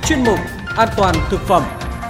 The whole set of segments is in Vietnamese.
Chuyên mục An toàn thực phẩm.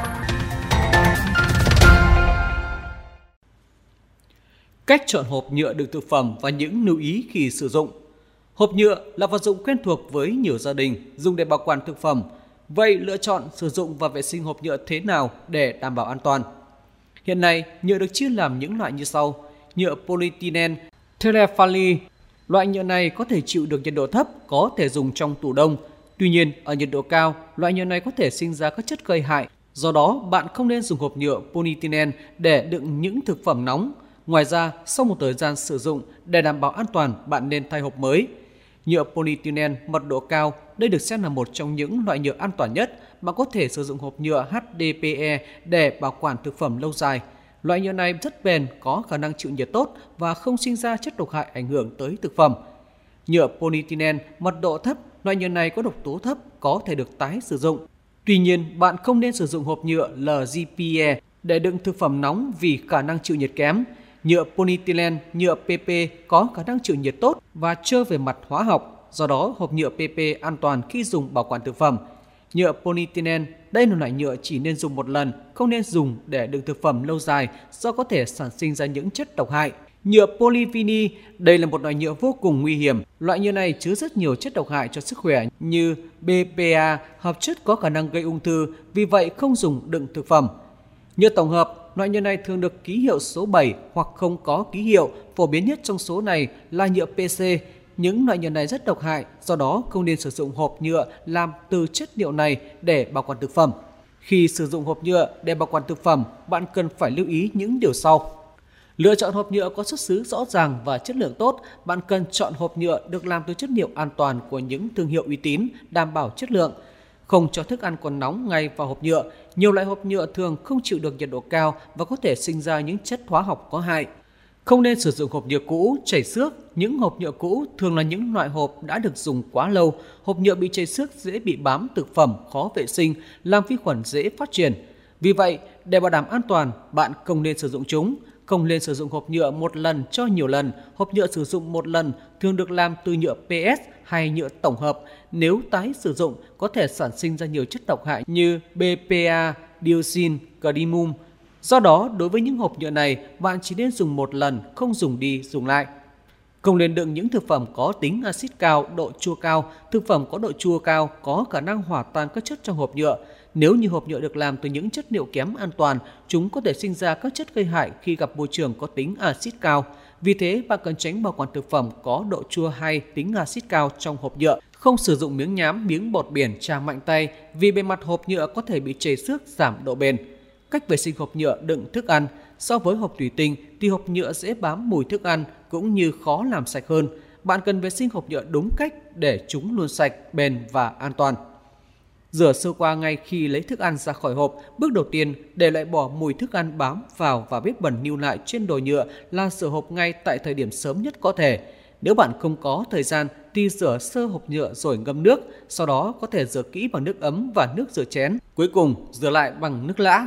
Cách chọn hộp nhựa đựng thực phẩm và những lưu ý khi sử dụng. Hộp nhựa là vật dụng quen thuộc với nhiều gia đình dùng để bảo quản thực phẩm. Vậy lựa chọn, sử dụng và vệ sinh hộp nhựa thế nào để đảm bảo an toàn? Hiện nay, nhựa được chia làm những loại như sau: nhựa polyethylene, terephthalate. Loại nhựa này có thể chịu được nhiệt độ thấp, có thể dùng trong tủ đông. Tuy nhiên, ở nhiệt độ cao, loại nhựa này có thể sinh ra các chất gây hại. Do đó, bạn không nên dùng hộp nhựa polyethylene để đựng những thực phẩm nóng. Ngoài ra, sau một thời gian sử dụng, để đảm bảo an toàn, bạn nên thay hộp mới. Nhựa polyethylene mật độ cao, đây được xem là một trong những loại nhựa an toàn nhất. Bạn có thể sử dụng hộp nhựa HDPE để bảo quản thực phẩm lâu dài. Loại nhựa này rất bền, có khả năng chịu nhiệt tốt và không sinh ra chất độc hại ảnh hưởng tới thực phẩm. Nhựa polyethylene mật độ thấp, loại nhựa này có độc tố thấp, có thể được tái sử dụng. Tuy nhiên, bạn không nên sử dụng hộp nhựa LGPE để đựng thực phẩm nóng vì khả năng chịu nhiệt kém. Nhựa polyethylene, nhựa PP có khả năng chịu nhiệt tốt và trơ về mặt hóa học, do đó hộp nhựa PP an toàn khi dùng bảo quản thực phẩm. Nhựa polyethylene, đây là loại nhựa chỉ nên dùng một lần, không nên dùng để đựng thực phẩm lâu dài do có thể sản sinh ra những chất độc hại. Nhựa polyvinyl, đây là một loại nhựa vô cùng nguy hiểm. Loại nhựa này chứa rất nhiều chất độc hại cho sức khỏe như BPA, hợp chất có khả năng gây ung thư, vì vậy không dùng đựng thực phẩm. Nhựa tổng hợp, loại nhựa này thường được ký hiệu số 7 hoặc không có ký hiệu, phổ biến nhất trong số này là nhựa PC. Những loại nhựa này rất độc hại, do đó không nên sử dụng hộp nhựa làm từ chất liệu này để bảo quản thực phẩm. Khi sử dụng hộp nhựa để bảo quản thực phẩm, bạn cần phải lưu ý những điều sau. Lựa chọn hộp nhựa có xuất xứ rõ ràng và chất lượng tốt. Bạn cần chọn hộp nhựa được làm từ chất liệu an toàn của những thương hiệu uy tín, đảm bảo chất lượng. Không cho thức ăn còn nóng ngay vào hộp nhựa. Nhiều loại hộp nhựa thường không chịu được nhiệt độ cao và có thể sinh ra những chất hóa học có hại. Không nên sử dụng hộp nhựa cũ, chảy xước. Những hộp nhựa cũ thường là những loại hộp đã được dùng quá lâu. Hộp nhựa bị chảy xước dễ bị bám thực phẩm, khó vệ sinh, làm vi khuẩn dễ phát triển. Vì vậy, để bảo đảm an toàn, bạn không nên sử dụng chúng. Không nên sử dụng hộp nhựa một lần cho nhiều lần. Hộp nhựa sử dụng một lần thường được làm từ nhựa PS hay nhựa tổng hợp. Nếu tái sử dụng, có thể sản sinh ra nhiều chất độc hại như BPA, dioxin, cadmium. Do đó, đối với những hộp nhựa này, bạn chỉ nên dùng một lần, không dùng đi dùng lại. Không nên đựng những thực phẩm có tính axit cao, độ chua cao. Thực phẩm có độ chua cao có khả năng hòa tan các chất trong hộp nhựa. Nếu như hộp nhựa được làm từ những chất liệu kém an toàn, chúng có thể sinh ra các chất gây hại khi gặp môi trường có tính axit cao. Vì thế, bạn cần tránh bảo quản thực phẩm có độ chua hay tính axit cao trong hộp nhựa. Không sử dụng miếng nhám, miếng bọt biển chà mạnh tay vì bề mặt hộp nhựa có thể bị chảy xước, giảm độ bền. Cách vệ sinh hộp nhựa đựng thức ăn. So với hộp thủy tinh thì hộp nhựa dễ bám mùi thức ăn cũng như khó làm sạch hơn. Bạn cần vệ sinh hộp nhựa đúng cách để chúng luôn sạch, bền và an toàn. Rửa sơ qua ngay khi lấy thức ăn ra khỏi hộp. Bước đầu tiên để loại bỏ mùi thức ăn bám vào và vết bẩn lưu lại trên đồ nhựa là rửa hộp ngay tại thời điểm sớm nhất có thể. Nếu bạn không có thời gian thì rửa sơ hộp nhựa rồi ngâm nước, sau đó có thể rửa kỹ bằng nước ấm và nước rửa chén. Cuối cùng rửa lại bằng nước lã.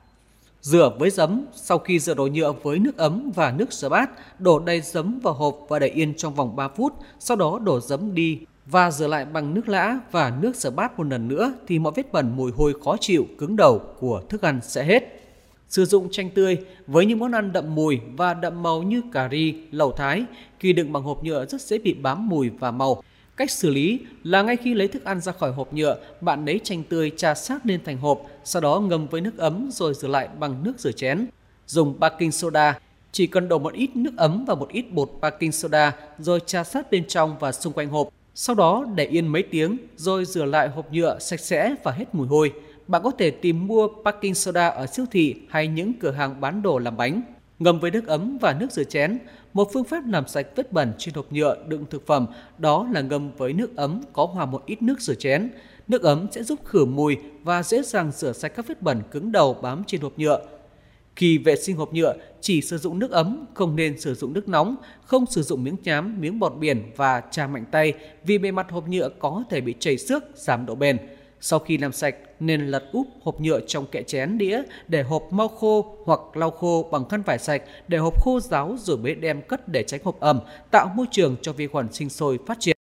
Rửa với giấm. Sau khi rửa đồ nhựa với nước ấm và nước rửa bát, đổ đầy giấm vào hộp và để yên trong vòng 3 phút, sau đó đổ giấm đi và rửa lại bằng nước lã và nước rửa bát một lần nữa thì mọi vết bẩn, mùi hôi khó chịu, cứng đầu của thức ăn sẽ hết. Sử dụng chanh tươi. Với những món ăn đậm mùi và đậm màu như cà ri, lẩu Thái, khi đựng bằng hộp nhựa rất dễ bị bám mùi và màu. Cách xử lý là ngay khi lấy thức ăn ra khỏi hộp nhựa, bạn lấy chanh tươi chà sát lên thành hộp, sau đó ngâm với nước ấm rồi rửa lại bằng nước rửa chén. Dùng baking soda. Chỉ cần đổ một ít nước ấm và một ít bột baking soda rồi chà sát bên trong và xung quanh hộp. Sau đó để yên mấy tiếng rồi rửa lại hộp nhựa sạch sẽ và hết mùi hôi. Bạn có thể tìm mua baking soda ở siêu thị hay những cửa hàng bán đồ làm bánh. Ngâm với nước ấm và nước rửa chén. Một phương pháp làm sạch vết bẩn trên hộp nhựa đựng thực phẩm đó là ngâm với nước ấm có hòa một ít nước rửa chén. Nước ấm sẽ giúp khử mùi và dễ dàng rửa sạch các vết bẩn cứng đầu bám trên hộp nhựa. Khi vệ sinh hộp nhựa, chỉ sử dụng nước ấm, không nên sử dụng nước nóng, không sử dụng miếng nhám, miếng bọt biển và chà mạnh tay vì bề mặt hộp nhựa có thể bị chảy xước, giảm độ bền. Sau khi làm sạch, nên lật úp hộp nhựa trong kệ chén đĩa để hộp mau khô hoặc lau khô bằng khăn vải sạch để hộp khô ráo rồi mới đem cất để tránh hộp ẩm, tạo môi trường cho vi khuẩn sinh sôi phát triển.